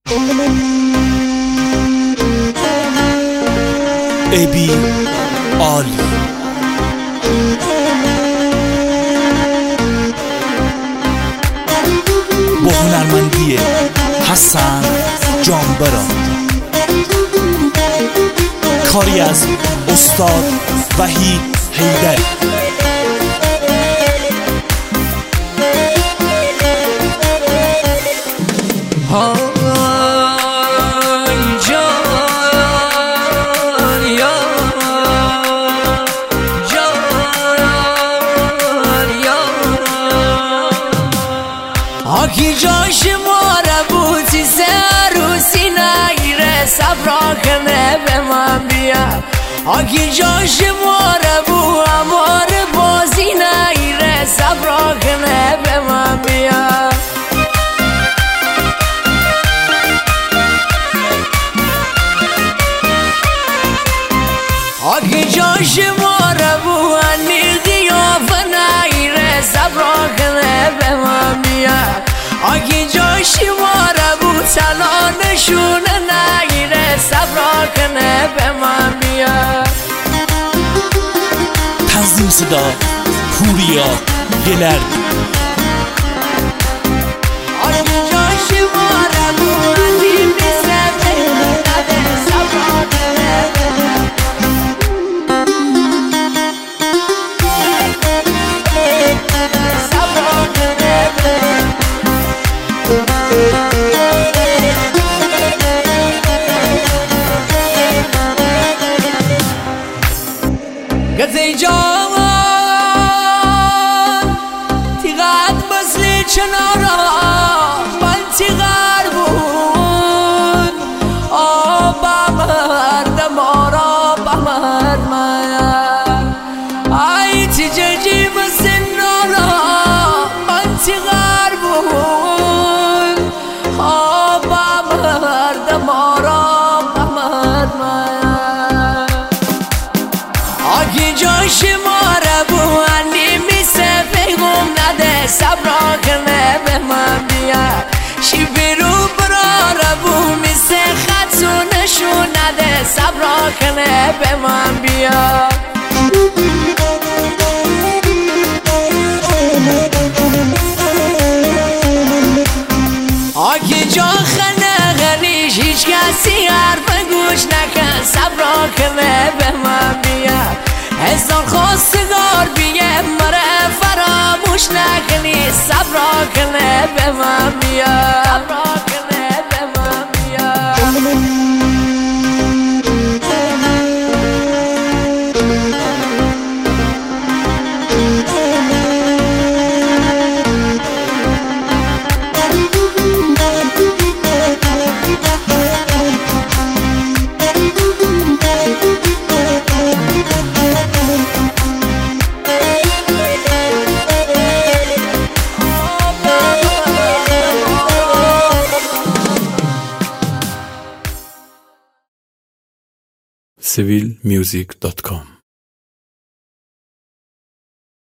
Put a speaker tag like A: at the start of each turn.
A: ابی عالی با هنرمندی حسن جانبران، کاری از استاد وحید حیدری.
B: آکی جاش ماره بودی سروسی نگیره صبرا کنه به من بیا. آکی جاش ماره بو امار بازی نگیره صبرا کنه به من بیا. آکی جاش ماره بو انی قیافه نگیره صبرا کنه به من بیا. آگی جاشی ماره بود تلا نشونه نگیره صبرا کنه به من بیا.
A: تنظیم صدا پوریا گلر.
B: آگی جاشی ماره بود علی میزه نده صبرا کنه به من. صبرا کنه به من. گذی جان تیغت مثل چنارا من تیغر بود آبا مرد مارا بمرد من ای تیجی مثل نارا من تیغر بود آبا مرد مارا بمرد من. آگی جاش ماره بو انی میسه پیغم نده صبرا کنه به من بیا. شی برو براره بو میسه خط نشون نده صبرا کنه به من بیا. آگی جا خنه غلیش هیچ کسی حرف گوش نکن صبرا کنه به من بیا. هزار خواستگار بیه مره فراموش نکنی صبرا کنه به من بیا. صبرا کنه به من بیا.
A: civilmusic.com